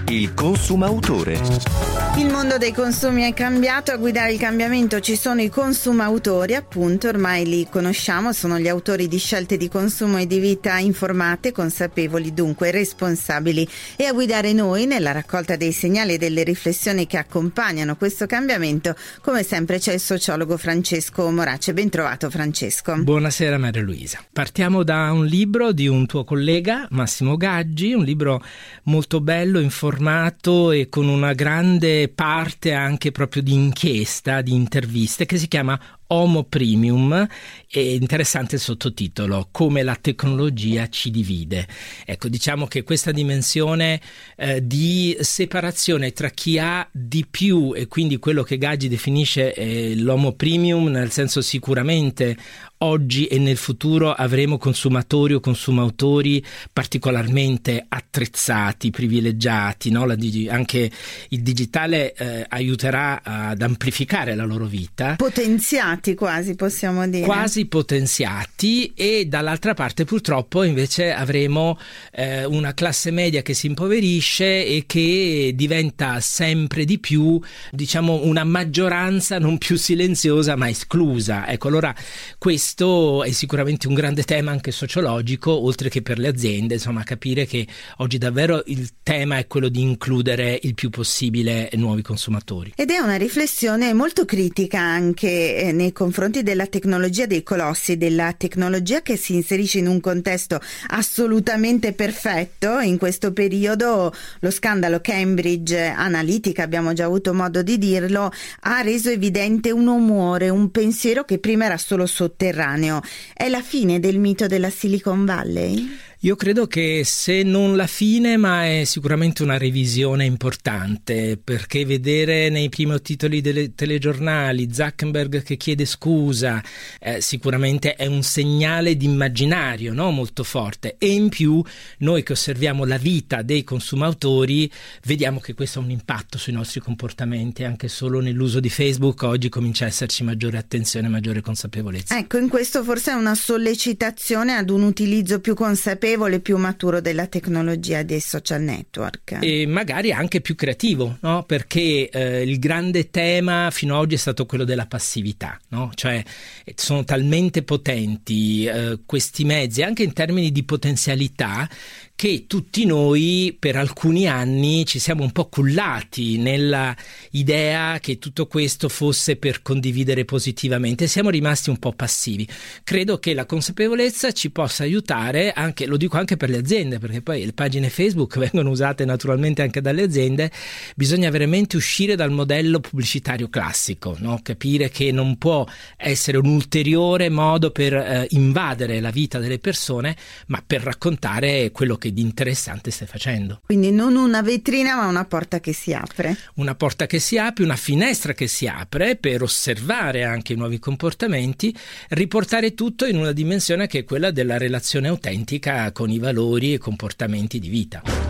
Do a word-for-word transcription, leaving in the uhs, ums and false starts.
Il consumautore. Il mondo dei consumi è cambiato, a guidare il cambiamento ci sono i consumautori, appunto, ormai li conosciamo, sono gli autori di scelte di consumo e di vita informate, consapevoli, dunque responsabili, e a guidare noi nella raccolta dei segnali e delle riflessioni che accompagnano questo cambiamento, come sempre c'è il sociologo Francesco Morace. Ben trovato, Francesco. Buonasera Maria Luisa. Partiamo da un libro di un tuo collega, Massimo Gaggi, un libro molto bello, informato e con una grande parte anche proprio di inchiesta, di interviste, che si chiama Homo Premium. È interessante il sottotitolo, come la tecnologia ci divide. Ecco, diciamo che questa dimensione eh, di separazione tra chi ha di più, e quindi quello che Gaggi definisce eh, l'Homo Premium, nel senso sicuramente oggi e nel futuro avremo consumatori o consumautori particolarmente attrezzati, privilegiati, no? La digi- anche il digitale eh, aiuterà ad amplificare la loro vita. Potenziati quasi, possiamo dire. Quasi potenziati, e dall'altra parte purtroppo invece avremo eh, una classe media che si impoverisce e che diventa sempre di più, diciamo, una maggioranza non più silenziosa ma esclusa. Ecco, allora questo Questo è sicuramente un grande tema anche sociologico, oltre che per le aziende, insomma, capire che oggi davvero il tema è quello di includere il più possibile nuovi consumatori. Ed è una riflessione molto critica anche eh, nei confronti della tecnologia dei colossi, della tecnologia che si inserisce in un contesto assolutamente perfetto. In questo periodo lo scandalo Cambridge Analytica, abbiamo già avuto modo di dirlo, ha reso evidente un umore, un pensiero che prima era solo sotterraneo. È la fine del mito della Silicon Valley? Io credo che se non la fine, ma è sicuramente una revisione importante, perché vedere nei primi titoli dei telegiornali Zuckerberg che chiede scusa eh, sicuramente è un segnale di immaginario, no? Molto forte, e in più noi che osserviamo la vita dei consumatori vediamo che questo ha un impatto sui nostri comportamenti. Anche solo nell'uso di Facebook oggi comincia a esserci maggiore attenzione, maggiore consapevolezza. Ecco, in questo forse è una sollecitazione ad un utilizzo più consapevole, più maturo della tecnologia dei social network, e magari anche più creativo, no? Perché eh, il grande tema fino ad oggi è stato quello della passività, no? Cioè sono talmente potenti eh, questi mezzi anche in termini di potenzialità che tutti noi per alcuni anni ci siamo un po' cullati nella idea che tutto questo fosse per condividere positivamente, siamo rimasti un po' passivi. Credo che la consapevolezza ci possa aiutare anche, lo dico anche per le aziende, perché poi le pagine Facebook vengono usate naturalmente anche dalle aziende. Bisogna veramente uscire dal modello pubblicitario classico, no? Capire che non può essere un ulteriore modo per eh, invadere la vita delle persone, ma per raccontare quello che di interessante stai facendo. Quindi non una vetrina ma una porta che si apre. Una porta che si apre, una finestra che si apre per osservare anche i nuovi comportamenti, riportare tutto in una dimensione che è quella della relazione autentica con i valori e comportamenti di vita.